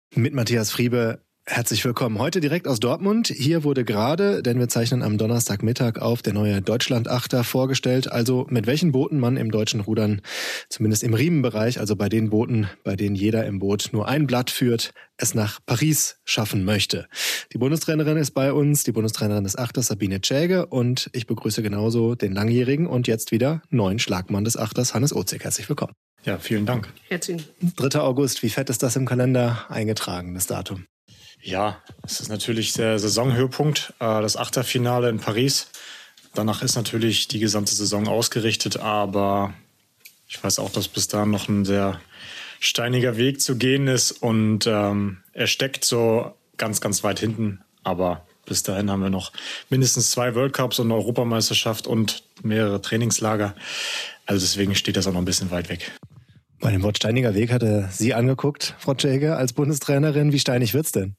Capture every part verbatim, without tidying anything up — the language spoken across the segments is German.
Mit Matthias Friebe. Herzlich willkommen. Heute direkt aus Dortmund. Hier wurde gerade, denn wir zeichnen am Donnerstagmittag auf, der neue Deutschland-Achter vorgestellt. Also mit welchen Booten man im deutschen Rudern, zumindest im Riemenbereich, also bei den Booten, bei denen jeder im Boot nur ein Blatt führt, es nach Paris schaffen möchte. Die Bundestrainerin ist bei uns, die Bundestrainerin des Achters, Sabine Tschäge. Und ich begrüße genauso den langjährigen und jetzt wieder neuen Schlagmann des Achters, Hannes Otzig. Herzlich willkommen. Ja, vielen Dank. Herzlichen. dritter August, wie fett ist das im Kalender eingetragen, das Datum? Ja, es ist natürlich der Saisonhöhepunkt, das Achterfinale in Paris. Danach ist natürlich die gesamte Saison ausgerichtet, aber ich weiß auch, dass bis dahin noch ein sehr steiniger Weg zu gehen ist und ähm, er steckt so ganz, ganz weit hinten. Aber bis dahin haben wir noch mindestens zwei World Cups und eine Europameisterschaft und mehrere Trainingslager. Also deswegen steht das auch noch ein bisschen weit weg. Bei dem Wort steiniger Weg hatte Sie angeguckt, Frau Tschäge, als Bundestrainerin. Wie steinig wird's denn?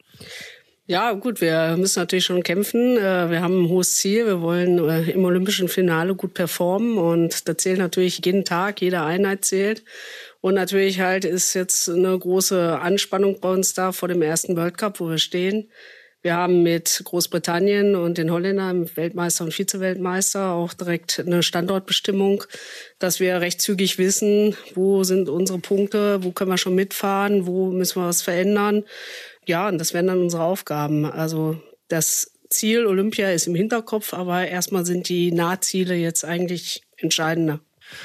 Ja, gut, wir müssen natürlich schon kämpfen. Wir haben ein hohes Ziel. Wir wollen im olympischen Finale gut performen. Und da zählt natürlich jeden Tag, jede Einheit zählt. Und natürlich halt ist jetzt eine große Anspannung bei uns da vor dem ersten World Cup, wo wir stehen. Wir haben mit Großbritannien und den Holländern, Weltmeister und Vize-Weltmeister, auch direkt eine Standortbestimmung, dass wir recht zügig wissen, wo sind unsere Punkte, wo können wir schon mitfahren, wo müssen wir was verändern. Ja, und das wären dann unsere Aufgaben. Also das Ziel Olympia ist im Hinterkopf, aber erstmal sind die Nahziele jetzt eigentlich entscheidender.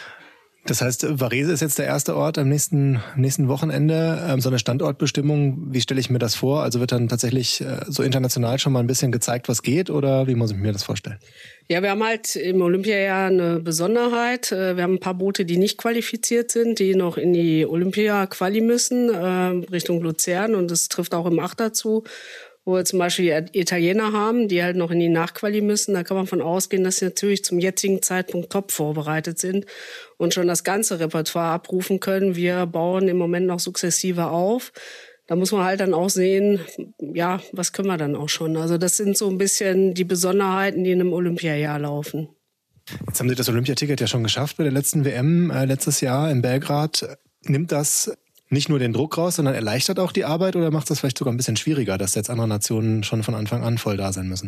Das heißt, Varese ist jetzt der erste Ort am nächsten, am nächsten Wochenende. Ähm, so eine Standortbestimmung, wie stelle ich mir das vor? Also wird dann tatsächlich äh, so international schon mal ein bisschen gezeigt, was geht? Oder wie muss ich mir das vorstellen? Ja, wir haben halt im Olympiajahr eine Besonderheit. Wir haben ein paar Boote, die nicht qualifiziert sind, die noch in die Olympia-Quali müssen, äh, Richtung Luzern. Und das trifft auch im Achter zu, wo wir zum Beispiel Italiener haben, die halt noch in die Nachquali müssen. Da kann man von ausgehen, dass sie natürlich zum jetzigen Zeitpunkt top vorbereitet sind und schon das ganze Repertoire abrufen können. Wir bauen im Moment noch sukzessive auf. Da muss man halt dann auch sehen, ja, was können wir dann auch schon. Also das sind so ein bisschen die Besonderheiten, die in einem Olympiajahr laufen. Jetzt haben Sie das Olympiaticket ja schon geschafft bei der letzten W M äh, letztes Jahr in Belgrad. Nimmt das nicht nur den Druck raus, sondern erleichtert auch die Arbeit oder macht das vielleicht sogar ein bisschen schwieriger, dass jetzt andere Nationen schon von Anfang an voll da sein müssen?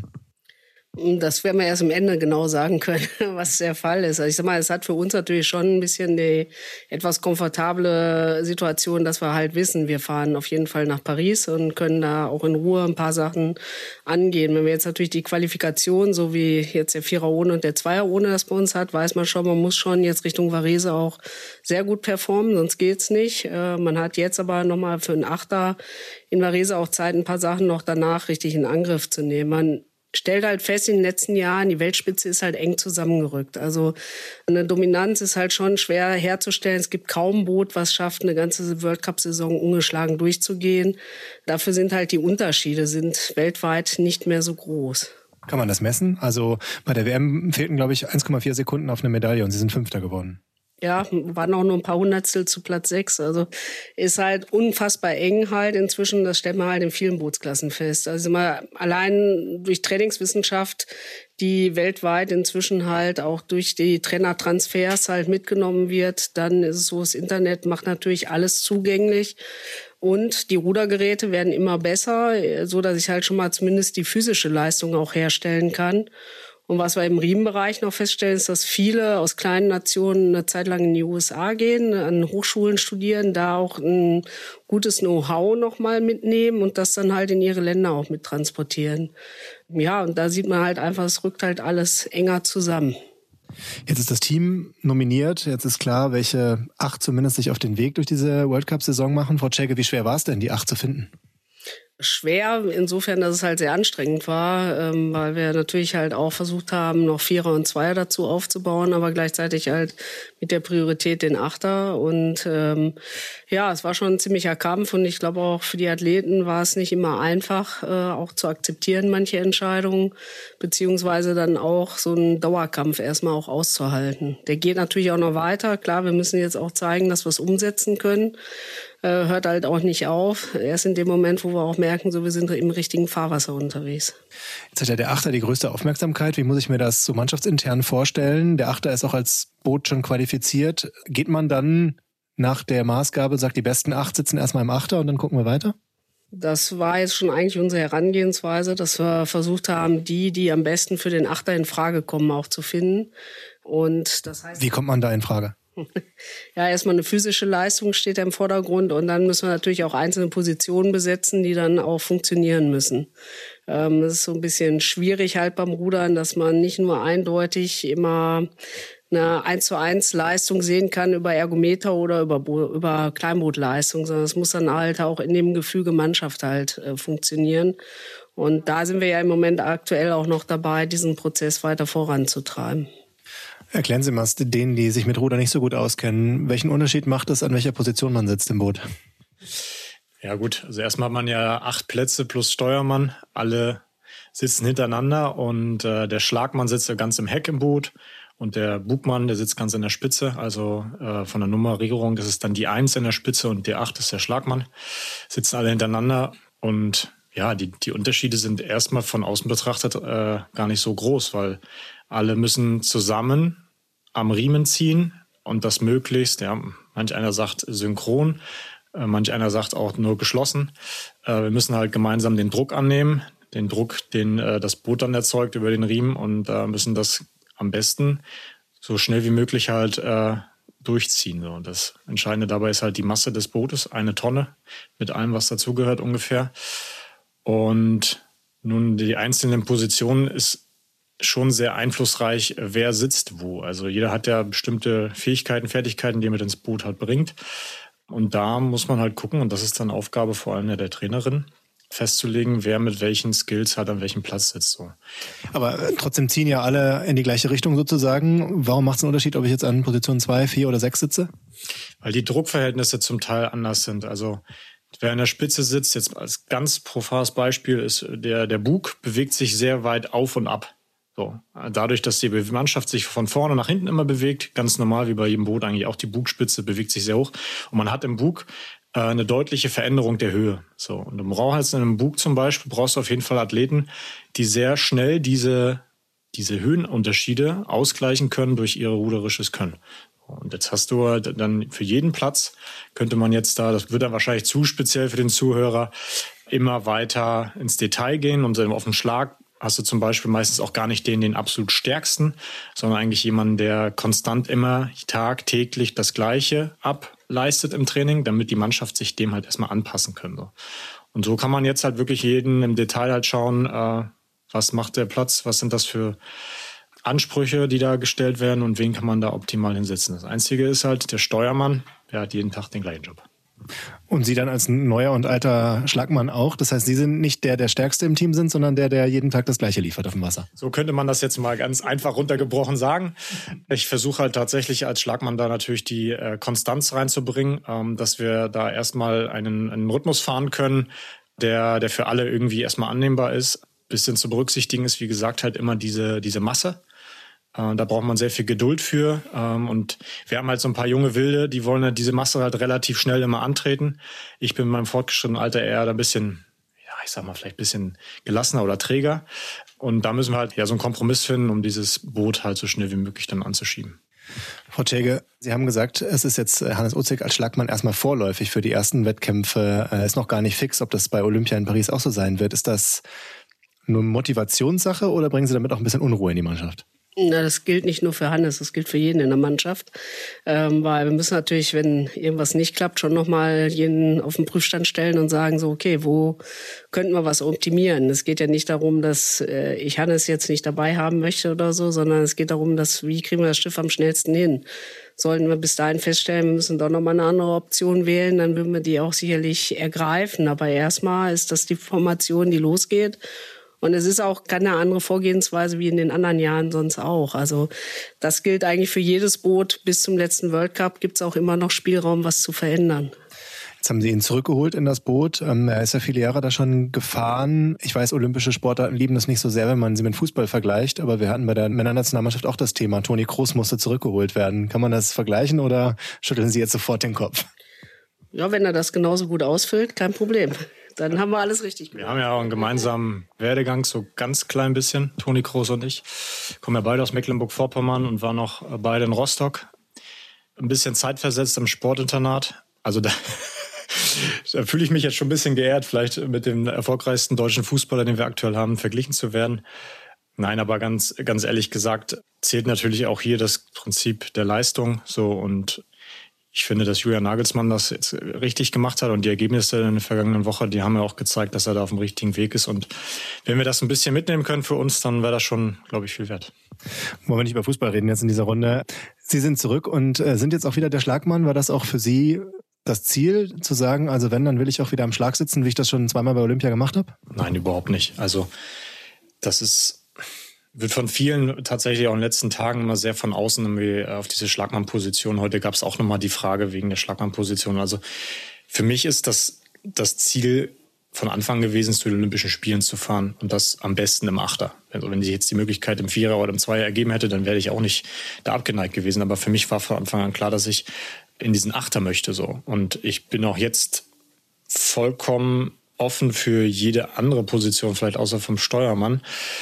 Das werden wir erst am Ende genau sagen können, was der Fall ist. Also ich sag mal, es hat für uns natürlich schon ein bisschen die etwas komfortable Situation, dass wir halt wissen, wir fahren auf jeden Fall nach Paris und können da auch in Ruhe ein paar Sachen angehen. Wenn wir jetzt natürlich die Qualifikation, so wie jetzt der Vierer ohne und der Zweier ohne das bei uns hat, weiß man schon, man muss schon jetzt Richtung Varese auch sehr gut performen, sonst geht's nicht. Man hat jetzt aber nochmal für einen Achter in Varese auch Zeit, ein paar Sachen noch danach richtig in Angriff zu nehmen. Man stellt halt fest, in den letzten Jahren, die Weltspitze ist halt eng zusammengerückt. Also eine Dominanz ist halt schon schwer herzustellen. Es gibt kaum ein Boot, was schafft, eine ganze World-Cup-Saison ungeschlagen durchzugehen. Dafür sind halt die Unterschiede, sind weltweit nicht mehr so groß. Kann man das messen? Also bei der W M fehlten, glaube ich, eins Komma vier Sekunden auf eine Medaille und Sie sind Fünfter geworden. Ja, waren auch nur ein paar Hundertstel zu Platz sechs. Also ist halt unfassbar eng halt inzwischen. Das stellt man halt in vielen Bootsklassen fest. Also mal allein durch Trainingswissenschaft, die weltweit inzwischen halt auch durch die Trainertransfers halt mitgenommen wird. Dann ist es so, das Internet macht natürlich alles zugänglich. Und die Rudergeräte werden immer besser, so dass ich halt schon mal zumindest die physische Leistung auch herstellen kann. Und was wir im Riemenbereich noch feststellen, ist, dass viele aus kleinen Nationen eine Zeit lang in die U S A gehen, an Hochschulen studieren, da auch ein gutes Know-how nochmal mitnehmen und das dann halt in ihre Länder auch mit transportieren. Ja, und da sieht man halt einfach, es rückt halt alles enger zusammen. Jetzt ist das Team nominiert. Jetzt ist klar, welche acht zumindest sich auf den Weg durch diese World Cup-Saison machen. Frau Tschäge, wie schwer war es denn, die acht zu finden? Schwer, insofern, dass es halt sehr anstrengend war, ähm, weil wir natürlich halt auch versucht haben, noch Vierer und Zweier dazu aufzubauen, aber gleichzeitig halt mit der Priorität den Achter. Und ähm, ja, es war schon ein ziemlicher Kampf und ich glaube auch für die Athleten war es nicht immer einfach, äh, auch zu akzeptieren, manche Entscheidungen, beziehungsweise dann auch so einen Dauerkampf erstmal auch auszuhalten. Der geht natürlich auch noch weiter. Klar, wir müssen jetzt auch zeigen, dass wir es umsetzen können. Hört halt auch nicht auf. Erst in dem Moment, wo wir auch merken, so wir sind im richtigen Fahrwasser unterwegs. Jetzt hat ja der Achter die größte Aufmerksamkeit. Wie muss ich mir das so mannschaftsintern vorstellen? Der Achter ist auch als Boot schon qualifiziert. Geht man dann nach der Maßgabe, sagt, die besten acht sitzen erstmal im Achter und dann gucken wir weiter? Das war jetzt schon eigentlich unsere Herangehensweise, dass wir versucht haben, die, die am besten für den Achter in Frage kommen, auch zu finden. Und das heißt, wie kommt man da in Frage? Ja, erstmal eine physische Leistung steht da im Vordergrund und dann müssen wir natürlich auch einzelne Positionen besetzen, die dann auch funktionieren müssen. Ähm, das ist so ein bisschen schwierig halt beim Rudern, dass man nicht nur eindeutig immer eine eins zu eins Leistung sehen kann über Ergometer oder über, über Kleinbootleistung, sondern es muss dann halt auch in dem Gefüge Mannschaft halt äh, funktionieren. Und da sind wir ja im Moment aktuell auch noch dabei, diesen Prozess weiter voranzutreiben. Erklären Sie mal denen, die sich mit Ruder nicht so gut auskennen, welchen Unterschied macht es, an welcher Position man sitzt im Boot? Ja gut, also erstmal hat man ja acht Plätze plus Steuermann, alle sitzen hintereinander und äh, der Schlagmann sitzt ja ganz im Heck im Boot und der Bugmann, der sitzt ganz in der Spitze, also äh, von der Nummerierung ist es dann die eins in der Spitze und die acht ist der Schlagmann, sitzen alle hintereinander und ja, die, die Unterschiede sind erstmal von außen betrachtet äh, gar nicht so groß, weil alle müssen zusammen am Riemen ziehen und das möglichst, ja, manch einer sagt synchron, äh, manch einer sagt auch nur geschlossen. Äh, wir müssen halt gemeinsam den Druck annehmen, den Druck, den äh, das Boot dann erzeugt über den Riemen und äh, müssen das am besten so schnell wie möglich halt äh, durchziehen. So. Und das Entscheidende dabei ist halt die Masse des Bootes, eine Tonne mit allem, was dazugehört ungefähr. Und nun die einzelnen Positionen ist schon sehr einflussreich, wer sitzt wo. Also jeder hat ja bestimmte Fähigkeiten, Fertigkeiten, die er mit ins Boot halt bringt. Und da muss man halt gucken, und das ist dann Aufgabe vor allem der Trainerin, festzulegen, wer mit welchen Skills halt an welchem Platz sitzt. So. Aber trotzdem ziehen ja alle in die gleiche Richtung sozusagen. Warum macht es einen Unterschied, ob ich jetzt an Position zwei, vier oder sechs sitze? Weil die Druckverhältnisse zum Teil anders sind. Also wer an der Spitze sitzt, jetzt als ganz profanes Beispiel, ist der, der Bug bewegt sich sehr weit auf und ab. So, dadurch, dass die Mannschaft sich von vorne nach hinten immer bewegt, ganz normal wie bei jedem Boot eigentlich, auch die Bugspitze bewegt sich sehr hoch. Und man hat im Bug äh, eine deutliche Veränderung der Höhe. So, und im Rauhals, in einem Bug zum Beispiel, brauchst du auf jeden Fall Athleten, die sehr schnell diese, diese Höhenunterschiede ausgleichen können durch ihr ruderisches Können. Und jetzt hast du dann für jeden Platz, könnte man jetzt da, das wird dann wahrscheinlich zu speziell für den Zuhörer, immer weiter ins Detail gehen und auf den Schlag hast du zum Beispiel meistens auch gar nicht den, den absolut stärksten, sondern eigentlich jemanden, der konstant immer tagtäglich das Gleiche ableistet im Training, damit die Mannschaft sich dem halt erstmal anpassen können. So. Und so kann man jetzt halt wirklich jeden im Detail halt schauen, äh, was macht der Platz, was sind das für Ansprüche, die da gestellt werden und wen kann man da optimal hinsetzen. Das Einzige ist halt, der Steuermann, der hat jeden Tag den gleichen Job. Und Sie dann als neuer und alter Schlagmann auch? Das heißt, Sie sind nicht der, der Stärkste im Team sind, sondern der, der jeden Tag das Gleiche liefert auf dem Wasser? So könnte man das jetzt mal ganz einfach runtergebrochen sagen. Ich versuche halt tatsächlich als Schlagmann da natürlich die äh, Konstanz reinzubringen, ähm, dass wir da erstmal einen, einen Rhythmus fahren können, der, der für alle irgendwie erstmal annehmbar ist. Bisschen zu berücksichtigen ist, wie gesagt, halt immer diese, diese Masse. Da braucht man sehr viel Geduld für. Und wir haben halt so ein paar junge Wilde, die wollen halt diese Masse halt relativ schnell immer antreten. Ich bin in meinem fortgeschrittenen Alter eher ein bisschen, ja, ich sag mal, vielleicht ein bisschen gelassener oder träger. Und da müssen wir halt ja so einen Kompromiss finden, um dieses Boot halt so schnell wie möglich dann anzuschieben. Frau Tschäge, Sie haben gesagt, es ist jetzt Hannes Otzig als Schlagmann erstmal vorläufig für die ersten Wettkämpfe. Es ist noch gar nicht fix, ob das bei Olympia in Paris auch so sein wird. Ist das nur Motivationssache oder bringen Sie damit auch ein bisschen Unruhe in die Mannschaft? Na, das gilt nicht nur für Hannes, das gilt für jeden in der Mannschaft. Ähm, weil wir müssen natürlich, wenn irgendwas nicht klappt, schon nochmal jeden auf den Prüfstand stellen und sagen so, okay, wo könnten wir was optimieren? Es geht ja nicht darum, dass äh, ich Hannes jetzt nicht dabei haben möchte oder so, sondern es geht darum, dass wie kriegen wir das Schiff am schnellsten hin? Sollten wir bis dahin feststellen, wir müssen doch nochmal eine andere Option wählen, dann würden wir die auch sicherlich ergreifen. Aber erstmal ist das die Formation, die losgeht. Und es ist auch keine andere Vorgehensweise wie in den anderen Jahren sonst auch. Also das gilt eigentlich für jedes Boot. Bis zum letzten World Cup gibt es auch immer noch Spielraum, was zu verändern. Jetzt haben Sie ihn zurückgeholt in das Boot. Er ist ja viele Jahre da schon gefahren. Ich weiß, olympische Sportarten lieben das nicht so sehr, wenn man sie mit Fußball vergleicht. Aber wir hatten bei der Männernationalmannschaft auch das Thema. Toni Kroos musste zurückgeholt werden. Kann man das vergleichen oder schütteln Sie jetzt sofort den Kopf? Ja, wenn er das genauso gut ausfüllt, kein Problem. Dann haben wir alles richtig gemacht. Wir haben ja auch einen gemeinsamen Werdegang, so ganz klein bisschen, Toni Kroos und ich. Kommen ja beide aus Mecklenburg-Vorpommern und waren noch beide in Rostock. Ein bisschen zeitversetzt im Sportinternat. Also da, Da fühle ich mich jetzt schon ein bisschen geehrt, vielleicht mit dem erfolgreichsten deutschen Fußballer, den wir aktuell haben, verglichen zu werden. Nein, aber ganz, ganz ehrlich gesagt, zählt natürlich auch hier das Prinzip der Leistung. So, und ich finde, dass Julian Nagelsmann das jetzt richtig gemacht hat und die Ergebnisse in der vergangenen Woche, die haben ja auch gezeigt, dass er da auf dem richtigen Weg ist. Und wenn wir das ein bisschen mitnehmen können für uns, dann wäre das schon, glaube ich, viel wert. Wollen wir nicht über Fußball reden jetzt in dieser Runde. Sie sind zurück und sind jetzt auch wieder der Schlagmann. War das auch für Sie das Ziel, zu sagen, also wenn, dann will ich auch wieder am Schlag sitzen, wie ich das schon zweimal bei Olympia gemacht habe? Nein, überhaupt nicht. Also das ist... wird von vielen tatsächlich auch in den letzten Tagen immer sehr von außen irgendwie auf diese Schlagmann-Position. Heute gab es auch nochmal die Frage wegen der Schlagmann-Position. Also für mich ist das das Ziel von Anfang gewesen, zu den Olympischen Spielen zu fahren und das am besten im Achter. Also wenn sich jetzt die Möglichkeit im Vierer oder im Zweier ergeben hätte, dann wäre ich auch nicht da abgeneigt gewesen. Aber für mich war von Anfang an klar, dass ich in diesen Achter möchte. So. Und ich bin auch jetzt vollkommen offen für jede andere Position, vielleicht außer vom Steuermann.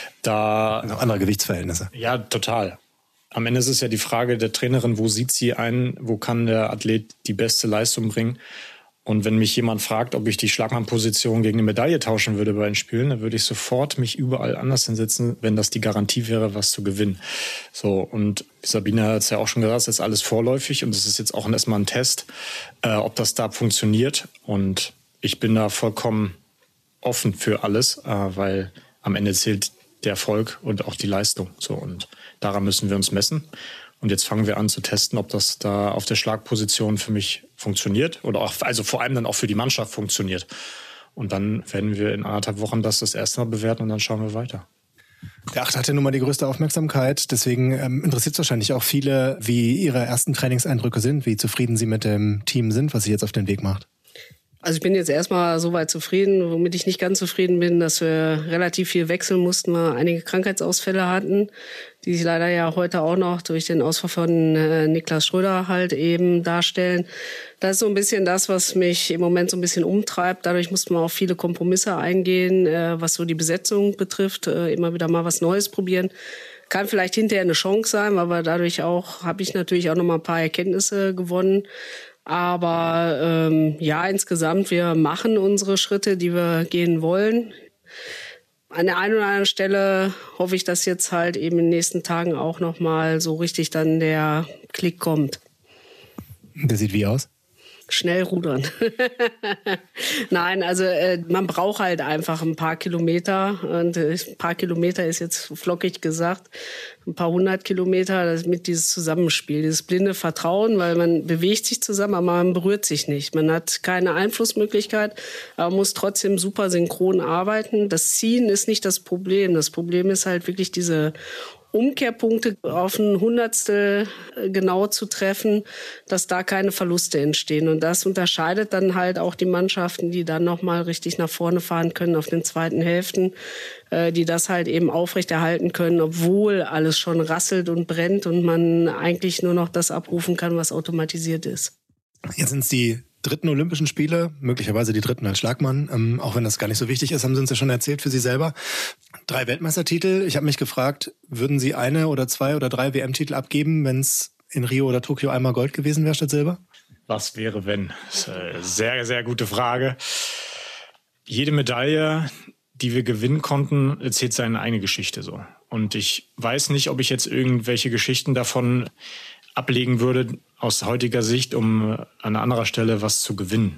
Da also andere Gewichtsverhältnisse. Ja, total. Am Ende ist es ja die Frage der Trainerin, wo sieht sie ein, wo kann der Athlet die beste Leistung bringen. Und wenn mich jemand fragt, ob ich die Schlagmann-Position gegen eine Medaille tauschen würde bei den Spielen, dann würde ich sofort mich überall anders hinsetzen, wenn das die Garantie wäre, was zu gewinnen. So, und Sabine hat es ja auch schon gesagt, es ist alles vorläufig und es ist jetzt auch erstmal ein Test, äh, ob das da funktioniert. Und ich bin da vollkommen offen für alles, äh, weil am Ende zählt der Erfolg und auch die Leistung. So, und daran müssen wir uns messen. Und jetzt fangen wir an zu testen, ob das da auf der Schlagposition für mich funktioniert oder auch, also vor allem dann auch für die Mannschaft funktioniert. Und dann werden wir in anderthalb Wochen das das erste Mal bewerten und dann schauen wir weiter. Der Achter hatte nun mal die größte Aufmerksamkeit. Deswegen ähm, interessiert es wahrscheinlich auch viele, wie Ihre ersten Trainingseindrücke sind, wie zufrieden Sie mit dem Team sind, was sich jetzt auf den Weg macht. Also ich bin jetzt erstmal soweit zufrieden. Womit ich nicht ganz zufrieden bin, dass wir relativ viel wechseln mussten, weil einige Krankheitsausfälle hatten, die sich leider ja heute auch noch durch den Ausfall von äh, Niklas Schröder halt eben darstellen. Das ist so ein bisschen das, was mich im Moment so ein bisschen umtreibt. Dadurch mussten wir auch viele Kompromisse eingehen, äh, was so die Besetzung betrifft. Äh, immer wieder mal was Neues probieren. Kann vielleicht hinterher eine Chance sein, aber dadurch auch habe ich natürlich auch noch mal ein paar Erkenntnisse gewonnen. Aber ähm, ja, insgesamt, wir machen unsere Schritte, die wir gehen wollen. An der einen oder anderen Stelle hoffe ich, dass jetzt halt eben in den nächsten Tagen auch noch mal so richtig dann der Klick kommt. Der sieht wie aus? Schnell rudern. Nein, also äh, man braucht halt einfach ein paar Kilometer. Und äh, ein paar Kilometer ist jetzt flockig gesagt. Ein paar hundert Kilometer, das mit dieses Zusammenspiel, dieses blinde Vertrauen, weil man bewegt sich zusammen, aber man berührt sich nicht. Man hat keine Einflussmöglichkeit, aber muss trotzdem super synchron arbeiten. Das Ziehen ist nicht das Problem. Das Problem ist halt wirklich diese Umkehrpunkte auf ein Hundertstel genau zu treffen, dass da keine Verluste entstehen. Und das unterscheidet dann halt auch die Mannschaften, die dann nochmal richtig nach vorne fahren können auf den zweiten Hälften, die das halt eben aufrechterhalten können, obwohl alles schon rasselt und brennt und man eigentlich nur noch das abrufen kann, was automatisiert ist. Jetzt sind es die dritten Olympischen Spiele, möglicherweise die dritten als Schlagmann, ähm, auch wenn das gar nicht so wichtig ist, haben Sie uns ja schon erzählt für Sie selber. Drei Weltmeistertitel. Ich habe mich gefragt, würden Sie eine oder zwei oder drei W M-Titel abgeben, wenn es in Rio oder Tokio einmal Gold gewesen wäre statt Silber? Was wäre, wenn? Das ist eine sehr, sehr gute Frage. Jede Medaille, die wir gewinnen konnten, erzählt seine eigene Geschichte so. Und ich weiß nicht, ob ich jetzt irgendwelche Geschichten davon ablegen würde, aus heutiger Sicht, um an anderer Stelle was zu gewinnen.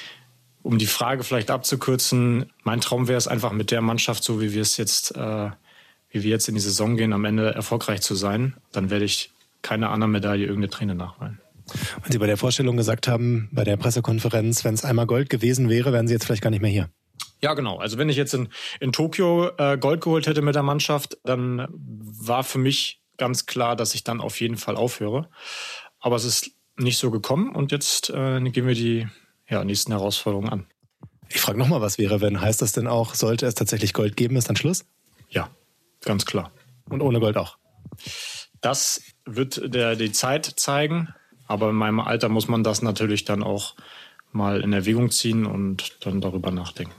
Um die Frage vielleicht abzukürzen, mein Traum wäre es einfach mit der Mannschaft, so wie wir es jetzt, äh, wie wir jetzt in die Saison gehen, am Ende erfolgreich zu sein. Dann werde ich keine andere Medaille irgendeine Träne nachweinen. Und Sie bei der Vorstellung gesagt haben, bei der Pressekonferenz, wenn es einmal Gold gewesen wäre, wären Sie jetzt vielleicht gar nicht mehr hier. Ja, genau. Also wenn ich jetzt in, in Tokio äh, Gold geholt hätte mit der Mannschaft, dann war für mich ganz klar, dass ich dann auf jeden Fall aufhöre. Aber es ist nicht so gekommen und jetzt äh, gehen wir die ja, nächsten Herausforderungen an. Ich frage nochmal, was wäre, wenn? Heißt das denn auch, sollte es tatsächlich Gold geben, ist dann Schluss? Ja, ganz klar. Und ohne Gold auch? Das wird der, die Zeit zeigen, aber in meinem Alter muss man das natürlich dann auch mal in Erwägung ziehen und dann darüber nachdenken.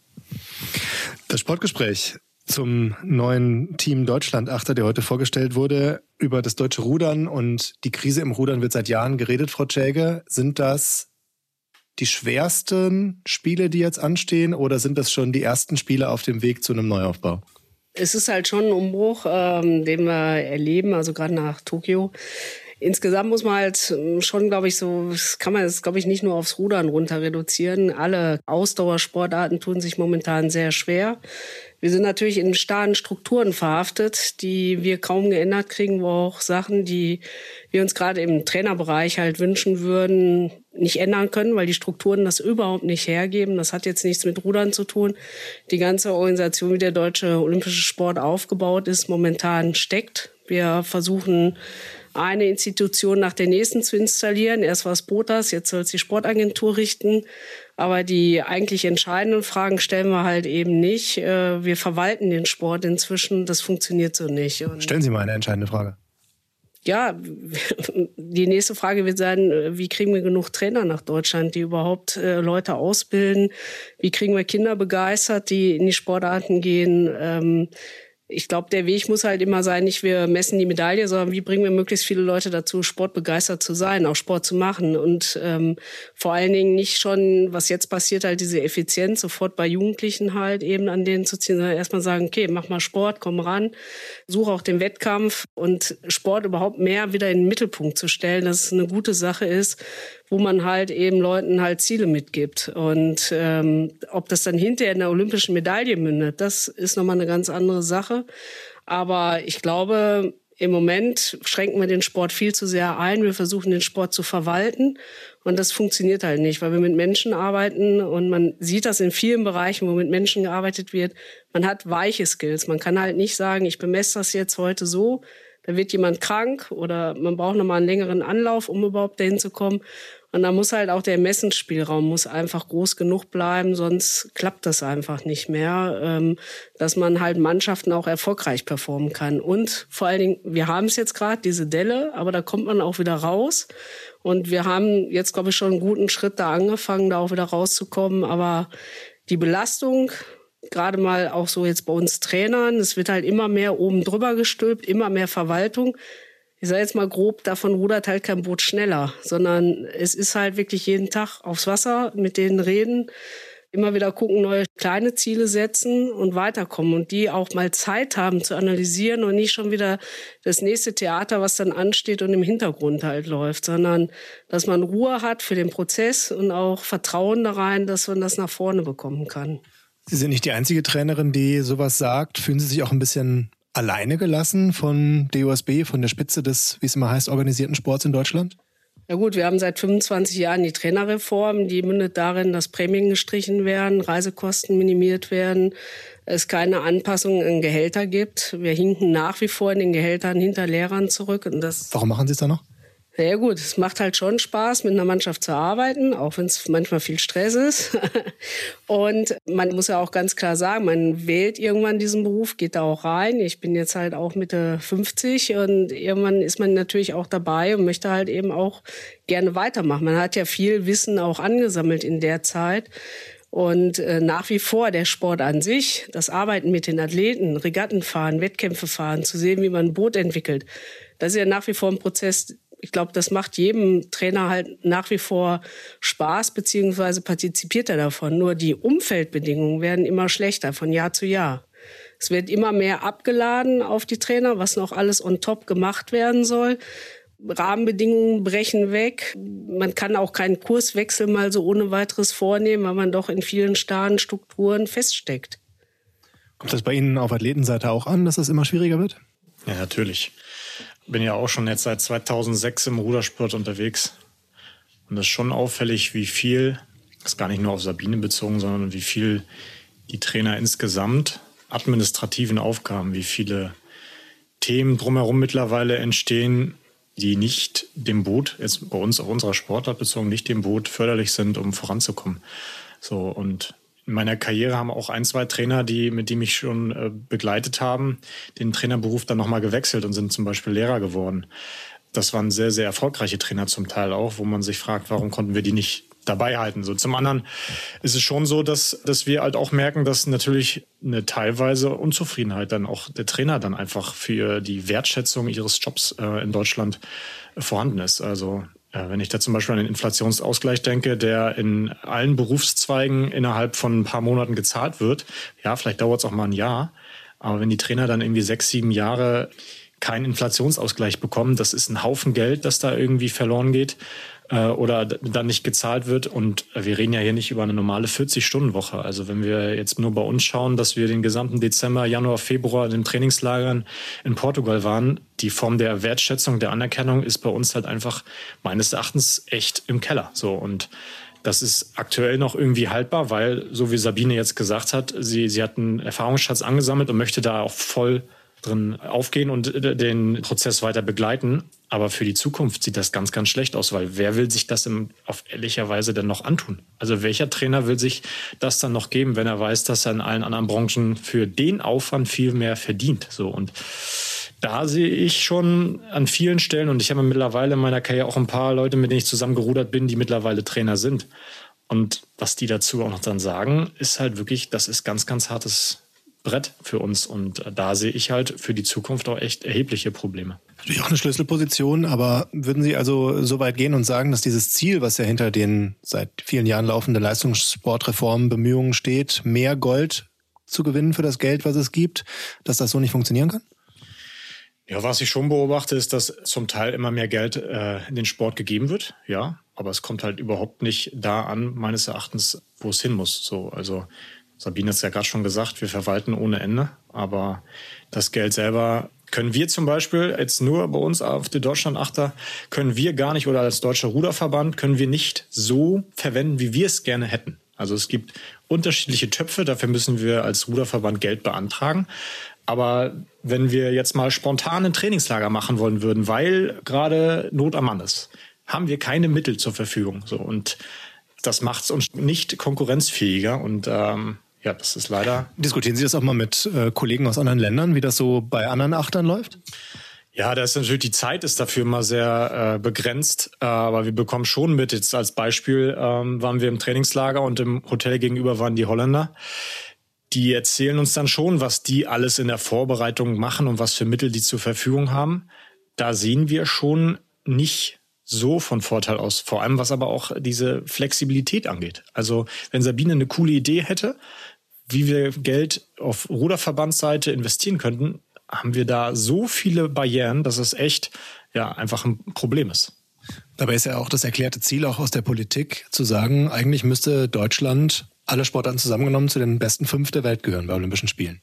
Das Sportgespräch zum neuen Team Deutschland-Achter, der heute vorgestellt wurde, über das deutsche Rudern und die Krise im Rudern wird seit Jahren geredet, Frau Tschäge. Sind das die schwersten Spiele, die jetzt anstehen, oder sind das schon die ersten Spiele auf dem Weg zu einem Neuaufbau? Es ist halt schon ein Umbruch, ähm, den wir erleben, also gerade nach Tokio. Insgesamt muss man halt schon, glaube ich, so, das kann man jetzt, glaube ich, nicht nur aufs Rudern runter reduzieren. Alle Ausdauersportarten tun sich momentan sehr schwer. Wir sind natürlich in starren Strukturen verhaftet, die wir kaum geändert kriegen, wo auch Sachen, die wir uns gerade im Trainerbereich halt wünschen würden, nicht ändern können, weil die Strukturen das überhaupt nicht hergeben. Das hat jetzt nichts mit Rudern zu tun. Die ganze Organisation, wie der Deutsche Olympische Sport aufgebaut ist, momentan steckt. Wir versuchen, eine Institution nach der nächsten zu installieren. Erst war es BOTAS, jetzt soll es die Sportagentur richten. Aber die eigentlich entscheidenden Fragen stellen wir halt eben nicht. Wir verwalten den Sport inzwischen, das funktioniert so nicht. Und stellen Sie mal eine entscheidende Frage. Ja, die nächste Frage wird sein, wie kriegen wir genug Trainer nach Deutschland, die überhaupt äh, Leute ausbilden? Wie kriegen wir Kinder begeistert, die in die Sportarten gehen? Ähm, Ich glaube, der Weg muss halt immer sein, nicht wir messen die Medaille, sondern wie bringen wir möglichst viele Leute dazu, sportbegeistert zu sein, auch Sport zu machen. Und ähm, vor allen Dingen nicht schon, was jetzt passiert, halt diese Effizienz sofort bei Jugendlichen halt eben an denen zu ziehen, sondern erstmal sagen, okay, mach mal Sport, komm ran, suche auch den Wettkampf und Sport überhaupt mehr wieder in den Mittelpunkt zu stellen, dass es eine gute Sache ist, wo man halt eben Leuten halt Ziele mitgibt. Und ähm, ob das dann hinterher in der olympischen Medaille mündet, das ist nochmal eine ganz andere Sache. Aber ich glaube, im Moment schränken wir den Sport viel zu sehr ein. Wir versuchen, den Sport zu verwalten. Und das funktioniert halt nicht, weil wir mit Menschen arbeiten. Und man sieht das in vielen Bereichen, wo mit Menschen gearbeitet wird. Man hat weiche Skills. Man kann halt nicht sagen, ich bemesse das jetzt heute so. Da wird jemand krank oder man braucht nochmal einen längeren Anlauf, um überhaupt dahin zu kommen. Und da muss halt auch der Ermessensspielraum muss einfach groß genug bleiben, sonst klappt das einfach nicht mehr, ähm, dass man halt Mannschaften auch erfolgreich performen kann. Und vor allen Dingen, wir haben es jetzt gerade, diese Delle, aber da kommt man auch wieder raus. Und wir haben jetzt, glaube ich, schon einen guten Schritt da angefangen, da auch wieder rauszukommen. Aber die Belastung, gerade mal auch so jetzt bei uns Trainern, es wird halt immer mehr oben drüber gestülpt, immer mehr Verwaltung. Ich sage jetzt mal grob, davon rudert halt kein Boot schneller, sondern es ist halt wirklich jeden Tag aufs Wasser, mit denen reden, immer wieder gucken, neue kleine Ziele setzen und weiterkommen und die auch mal Zeit haben zu analysieren und nicht schon wieder das nächste Theater, was dann ansteht und im Hintergrund halt läuft, sondern dass man Ruhe hat für den Prozess und auch Vertrauen da rein, dass man das nach vorne bekommen kann. Sie sind nicht die einzige Trainerin, die sowas sagt. Fühlen Sie sich auch ein bisschen alleine gelassen von D O S B, von der Spitze des, wie es immer heißt, organisierten Sports in Deutschland? Ja gut, wir haben seit fünfundzwanzig Jahren die Trainerreform, die mündet darin, dass Prämien gestrichen werden, Reisekosten minimiert werden, es keine Anpassungen an Gehälter gibt. Wir hinken nach wie vor in den Gehältern hinter Lehrern zurück. Und das Warum machen Sie es da noch? Na ja gut, es macht halt schon Spaß, mit einer Mannschaft zu arbeiten, auch wenn es manchmal viel Stress ist. Und man muss ja auch ganz klar sagen, man wählt irgendwann diesen Beruf, geht da auch rein. Ich bin jetzt halt auch Mitte fünfzig und irgendwann ist man natürlich auch dabei und möchte halt eben auch gerne weitermachen. Man hat ja viel Wissen auch angesammelt in der Zeit. Und äh, nach wie vor der Sport an sich, das Arbeiten mit den Athleten, Regatten fahren, Wettkämpfe fahren, zu sehen, wie man ein Boot entwickelt, das ist ja nach wie vor ein Prozess. Ich glaube, das macht jedem Trainer halt nach wie vor Spaß, beziehungsweise partizipiert er davon. Nur die Umfeldbedingungen werden immer schlechter von Jahr zu Jahr. Es wird immer mehr abgeladen auf die Trainer, was noch alles on top gemacht werden soll. Rahmenbedingungen brechen weg. Man kann auch keinen Kurswechsel mal so ohne weiteres vornehmen, weil man doch in vielen starren Strukturen feststeckt. Kommt das bei Ihnen auf Athletenseite auch an, dass es immer schwieriger wird? Ja, natürlich. Bin ja auch schon jetzt seit zweitausendsechs im Rudersport unterwegs. Und das ist schon auffällig, wie viel, das ist gar nicht nur auf Sabine bezogen, sondern wie viel die Trainer insgesamt administrativen Aufgaben, wie viele Themen drumherum mittlerweile entstehen, die nicht dem Boot, jetzt bei uns auf unserer Sportart bezogen, nicht dem Boot förderlich sind, um voranzukommen. So, und in meiner Karriere haben auch ein, zwei Trainer, die, mit die mich schon äh, begleitet haben, den Trainerberuf dann nochmal gewechselt und sind zum Beispiel Lehrer geworden. Das waren sehr, sehr erfolgreiche Trainer zum Teil auch, wo man sich fragt, warum konnten wir die nicht dabei halten? So, zum anderen ist es schon so, dass, dass wir halt auch merken, dass natürlich eine teilweise Unzufriedenheit dann auch der Trainer dann einfach für die Wertschätzung ihres Jobs äh, in Deutschland äh, vorhanden ist. Also Wenn ich da zum Beispiel an den Inflationsausgleich denke, der in allen Berufszweigen innerhalb von ein paar Monaten gezahlt wird, ja, vielleicht dauert es auch mal ein Jahr, aber wenn die Trainer dann irgendwie sechs, sieben Jahre keinen Inflationsausgleich bekommen, das ist ein Haufen Geld, das da irgendwie verloren geht äh, oder dann nicht gezahlt wird. Und wir reden ja hier nicht über eine normale vierzig-Stunden-Woche. Also wenn wir jetzt nur bei uns schauen, dass wir den gesamten Dezember, Januar, Februar in den Trainingslagern in Portugal waren, die Form der Wertschätzung, der Anerkennung ist bei uns halt einfach meines Erachtens echt im Keller. So, und das ist aktuell noch irgendwie haltbar, weil, so wie Sabine jetzt gesagt hat, sie, sie hat einen Erfahrungsschatz angesammelt und möchte da auch voll drin aufgehen und den Prozess weiter begleiten. Aber für die Zukunft sieht das ganz, ganz schlecht aus, weil wer will sich das im, auf ehrlicher Weise denn noch antun? Also welcher Trainer will sich das dann noch geben, wenn er weiß, dass er in allen anderen Branchen für den Aufwand viel mehr verdient? So, und da sehe ich schon an vielen Stellen, und ich habe mittlerweile in meiner Karriere auch ein paar Leute, mit denen ich zusammen gerudert bin, die mittlerweile Trainer sind. Und was die dazu auch noch dann sagen, ist halt wirklich, das ist ganz, ganz hartes Brett für uns. Und da sehe ich halt für die Zukunft auch echt erhebliche Probleme. Natürlich auch eine Schlüsselposition, aber würden Sie also so weit gehen und sagen, dass dieses Ziel, was ja hinter den seit vielen Jahren laufenden Leistungssportreformbemühungen steht, mehr Gold zu gewinnen für das Geld, was es gibt, dass das so nicht funktionieren kann? Ja, was ich schon beobachte, ist, dass zum Teil immer mehr Geld äh, in den Sport gegeben wird, ja, aber es kommt halt überhaupt nicht da an, meines Erachtens, wo es hin muss. So, also Sabine hat es ja gerade schon gesagt, wir verwalten ohne Ende, aber das Geld selber können wir zum Beispiel jetzt nur bei uns auf der Deutschland-Achter, können wir gar nicht, oder als Deutscher Ruderverband, können wir nicht so verwenden, wie wir es gerne hätten. Also es gibt unterschiedliche Töpfe, dafür müssen wir als Ruderverband Geld beantragen. Aber wenn wir jetzt mal spontan ein Trainingslager machen wollen würden, weil gerade Not am Mann ist, haben wir keine Mittel zur Verfügung. So, und das macht es uns nicht konkurrenzfähiger. Und ähm, ja, das ist leider... Diskutieren Sie das auch mal mit äh, Kollegen aus anderen Ländern, wie das so bei anderen Achtern läuft? Ja, da ist natürlich die Zeit ist dafür immer sehr äh, begrenzt, äh, aber wir bekommen schon mit. Jetzt als Beispiel ähm, waren wir im Trainingslager und im Hotel gegenüber waren die Holländer. Die erzählen uns dann schon, was die alles in der Vorbereitung machen und was für Mittel die zur Verfügung haben. Da sehen wir schon nicht so von Vorteil aus. Vor allem, was aber auch diese Flexibilität angeht. Also wenn Sabine eine coole Idee hätte, wie wir Geld auf Ruderverbandsseite investieren könnten, haben wir da so viele Barrieren, dass es echt ja einfach ein Problem ist. Dabei ist ja auch das erklärte Ziel auch aus der Politik, zu sagen, eigentlich müsste Deutschland alle Sportarten zusammengenommen zu den besten fünf der Welt gehören bei Olympischen Spielen.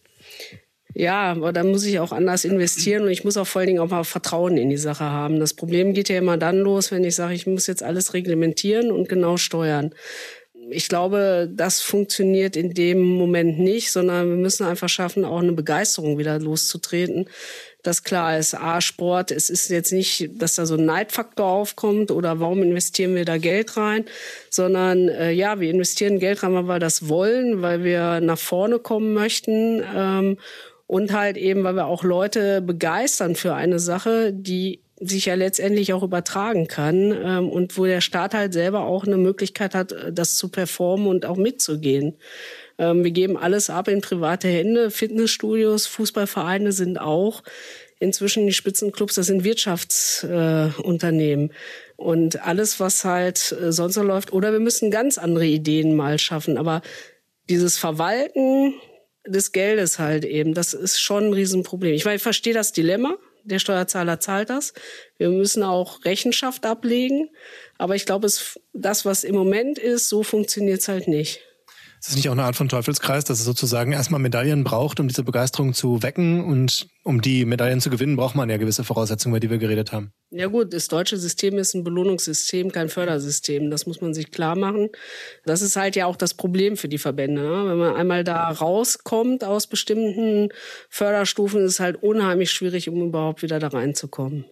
Ja, aber da muss ich auch anders investieren und ich muss auch vor allen Dingen auch mal Vertrauen in die Sache haben. Das Problem geht ja immer dann los, wenn ich sage, ich muss jetzt alles reglementieren und genau steuern. Ich glaube, das funktioniert in dem Moment nicht, sondern wir müssen einfach schaffen, auch eine Begeisterung wieder loszutreten. Das klar ist, A-Sport, es ist jetzt nicht, dass da so ein Neidfaktor aufkommt oder warum investieren wir da Geld rein, sondern äh, ja, wir investieren Geld rein, weil wir das wollen, weil wir nach vorne kommen möchten ähm, und halt eben, weil wir auch Leute begeistern für eine Sache, die sich ja letztendlich auch übertragen kann ähm, und wo der Staat halt selber auch eine Möglichkeit hat, das zu performen und auch mitzugehen. Ähm, wir geben alles ab in private Hände. Fitnessstudios, Fußballvereine sind auch inzwischen die Spitzenclubs, das sind Wirtschaftsunternehmen. Äh, und alles, was halt äh, sonst so läuft, oder wir müssen ganz andere Ideen mal schaffen. Aber dieses Verwalten des Geldes halt eben, das ist schon ein Riesenproblem. Ich meine, ich verstehe das Dilemma. Der Steuerzahler zahlt das. Wir müssen auch Rechenschaft ablegen. Aber ich glaube, es, das, was im Moment ist, so funktioniert es halt nicht. Ist das nicht auch eine Art von Teufelskreis, dass es sozusagen erstmal Medaillen braucht, um diese Begeisterung zu wecken? Und um die Medaillen zu gewinnen, braucht man ja gewisse Voraussetzungen, über die wir geredet haben. Ja gut, das deutsche System ist ein Belohnungssystem, kein Fördersystem. Das muss man sich klar machen. Das ist halt ja auch das Problem für die Verbände. Ne? Wenn man einmal da rauskommt aus bestimmten Förderstufen, ist es halt unheimlich schwierig, um überhaupt wieder da reinzukommen.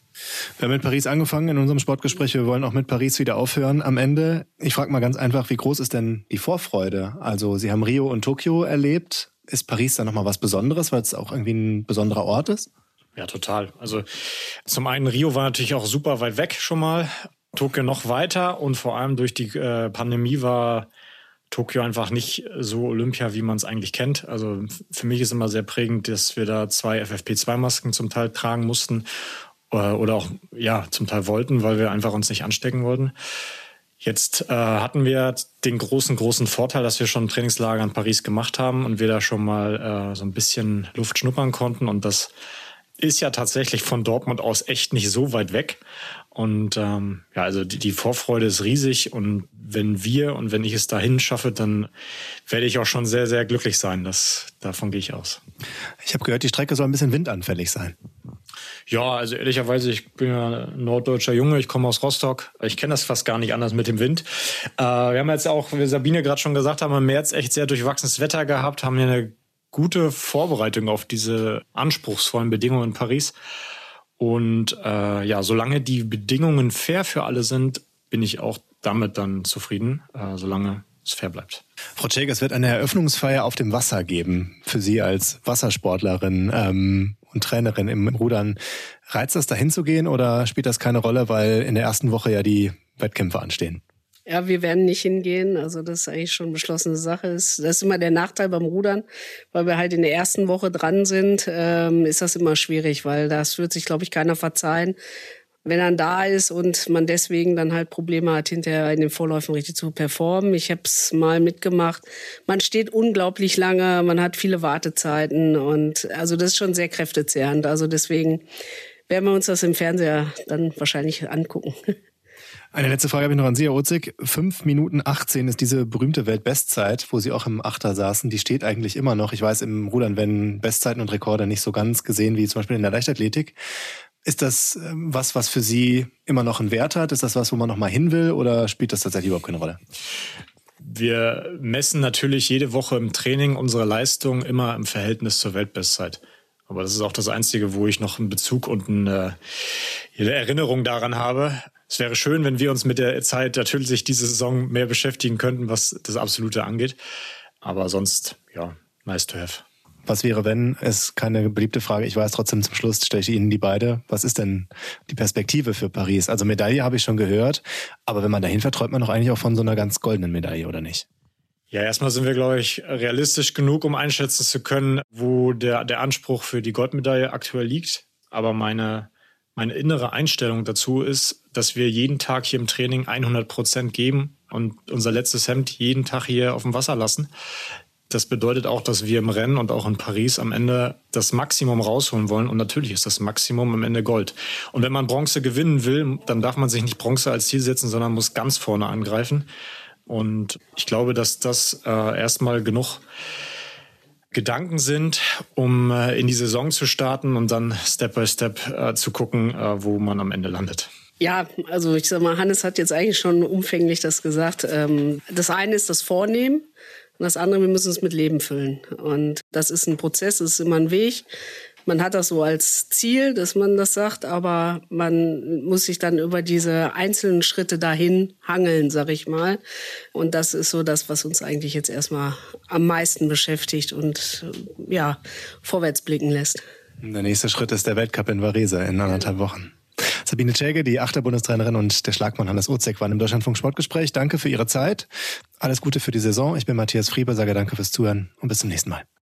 Wir haben mit Paris angefangen in unserem Sportgespräch. Wir wollen auch mit Paris wieder aufhören. Am Ende, ich frage mal ganz einfach, wie groß ist denn die Vorfreude? Also Sie haben Rio und Tokio erlebt. Ist Paris da nochmal was Besonderes, weil es auch irgendwie ein besonderer Ort ist? Ja, total. Also zum einen, Rio war natürlich auch super weit weg schon mal. Tokio noch weiter und vor allem durch die äh, Pandemie war Tokio einfach nicht so Olympia, wie man es eigentlich kennt. Also für mich ist immer sehr prägend, dass wir da zwei F F P zwei Masken zum Teil tragen mussten. oder auch ja zum Teil wollten, weil wir einfach uns nicht anstecken wollten. Jetzt äh, hatten wir den großen, großen Vorteil, dass wir schon ein Trainingslager in Paris gemacht haben und wir da schon mal äh, so ein bisschen Luft schnuppern konnten. Und das ist ja tatsächlich von Dortmund aus echt nicht so weit weg. Und ähm, ja, also die, die Vorfreude ist riesig. Und wenn wir und wenn ich es dahin schaffe, dann werde ich auch schon sehr, sehr glücklich sein. Das, davon gehe ich aus. Ich habe gehört, die Strecke soll ein bisschen windanfällig sein. Ja, also ehrlicherweise, ich bin ja ein norddeutscher Junge, ich komme aus Rostock. Ich kenne das fast gar nicht anders mit dem Wind. Äh, wir haben jetzt auch, wie Sabine gerade schon gesagt haben, im März echt sehr durchwachsenes Wetter gehabt, haben hier eine gute Vorbereitung auf diese anspruchsvollen Bedingungen in Paris. Und äh, ja, solange die Bedingungen fair für alle sind, bin ich auch damit dann zufrieden, äh, solange es fair bleibt. Frau Tscheg, es wird eine Eröffnungsfeier auf dem Wasser geben für Sie als Wassersportlerin ähm, und Trainerin im Rudern. Reizt das, da hinzugehen oder spielt das keine Rolle, weil in der ersten Woche ja die Wettkämpfe anstehen? Ja, wir werden nicht hingehen. Also das ist eigentlich schon eine beschlossene Sache. Das ist immer der Nachteil beim Rudern, weil wir halt in der ersten Woche dran sind, ähm, ist das immer schwierig, weil das wird sich, glaube ich, keiner verzeihen, wenn er da ist und man deswegen dann halt Probleme hat, hinterher in den Vorläufen richtig zu performen. Ich habe es mal mitgemacht. Man steht unglaublich lange, man hat viele Wartezeiten und also das ist schon sehr kräftezehrend. Also deswegen werden wir uns das im Fernseher dann wahrscheinlich angucken. Eine letzte Frage habe ich noch an Sie, Herr Otzig. fünf Minuten achtzehn ist diese berühmte Weltbestzeit, wo Sie auch im Achter saßen. Die steht eigentlich immer noch. Ich weiß, im Rudern werden Bestzeiten und Rekorde nicht so ganz gesehen wie zum Beispiel in der Leichtathletik. Ist das was, was für Sie immer noch einen Wert hat? Ist das was, wo man noch mal hin will oder spielt das tatsächlich überhaupt keine Rolle? Wir messen natürlich jede Woche im Training unsere Leistung immer im Verhältnis zur Weltbestzeit. Aber das ist auch das Einzige, wo ich noch einen Bezug und eine, eine Erinnerung daran habe. Es wäre schön, wenn wir uns mit der Zeit natürlich diese Saison mehr beschäftigen könnten, was das Absolute angeht. Aber sonst, ja, nice to have. Was wäre, wenn? Ist keine beliebte Frage. Ich weiß trotzdem, zum Schluss stelle ich Ihnen die beide. Was ist denn die Perspektive für Paris? Also Medaille habe ich schon gehört. Aber wenn man dahin fährt, träumt man doch eigentlich auch von so einer ganz goldenen Medaille, oder nicht? Ja, erstmal sind wir, glaube ich, realistisch genug, um einschätzen zu können, wo der, der Anspruch für die Goldmedaille aktuell liegt. Aber meine, meine innere Einstellung dazu ist, dass wir jeden Tag hier im Training hundert Prozent geben und unser letztes Hemd jeden Tag hier auf dem Wasser lassen. Das bedeutet auch, dass wir im Rennen und auch in Paris am Ende das Maximum rausholen wollen. Und natürlich ist das Maximum am Ende Gold. Und wenn man Bronze gewinnen will, dann darf man sich nicht Bronze als Ziel setzen, sondern muss ganz vorne angreifen. Und ich glaube, dass das äh, erstmal genug Gedanken sind, um äh, in die Saison zu starten und dann Step by Step äh, zu gucken, äh, wo man am Ende landet. Ja, also ich sag mal, Hannes hat jetzt eigentlich schon umfänglich das gesagt. Ähm, das eine ist das Vornehmen. Und das andere, wir müssen es mit Leben füllen. Und das ist ein Prozess, das ist immer ein Weg. Man hat das so als Ziel, dass man das sagt, aber man muss sich dann über diese einzelnen Schritte dahin hangeln, sag ich mal. Und das ist so das, was uns eigentlich jetzt erstmal am meisten beschäftigt und ja, vorwärts blicken lässt. Der nächste Schritt ist der Weltcup in Varese in anderthalb Wochen. Sabine Tschäge, die Achter-Bundestrainerin und der Schlagmann Hannes Otzig waren im Deutschlandfunk Sportgespräch. Danke für Ihre Zeit. Alles Gute für die Saison. Ich bin Matthias Friebe, sage danke fürs Zuhören und bis zum nächsten Mal.